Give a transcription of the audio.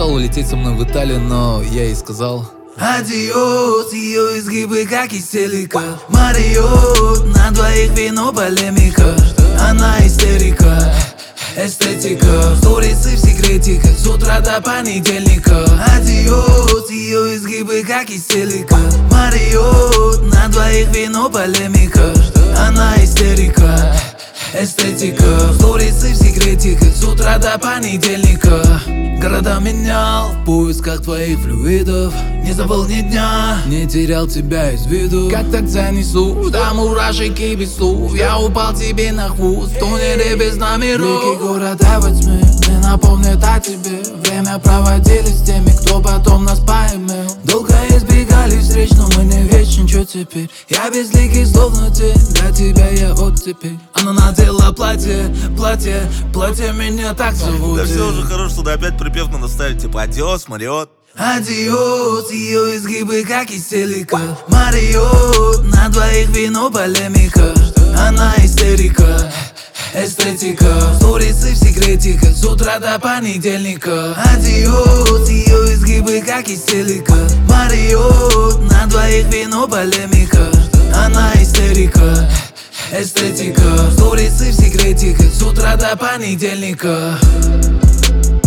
предлагал улететь со мной в Италию, но я ей сказал: адиос, ее изгибы как истерика. Мариот, на двоих вино полемика. Она истерика, эстетика, сторисы в секретика, с утра до понедельника. Адиос, ее изгибы как истерика. Мариот, на двоих вино полемика. Она истерика, эстетика, сторисы в секретика, с утра до понедельника. Города менял в поисках твоих флюидов. Не забыл ни дня, не терял тебя из виду. Как так занесу, до мурашек и без слов. Я упал тебе на хвост, в туннеле без номеров. Великий город во тьме, мне напомнит о тебе. Время проводили с теми, кто потом нас поймет. Долго избегали встреч, но мы не вечны, чё теперь? Я безликий, словно тень, для тебя я оттепель. Она надела платье, меня так зовут. Да все уже хорошо, что опять припев надо ставить, типа адиос, Мариот. Адиос, ее изгибы как истерика. Мариот, на двоих вино полемика. Она истерика, эстетика, сторисы в секретика, с утра до понедельника. Адиос, ее изгибы как истерика. Мариот, на двоих вино полемика. Она истерика, эстетика, сторисы в секретика, с утра до понедельника.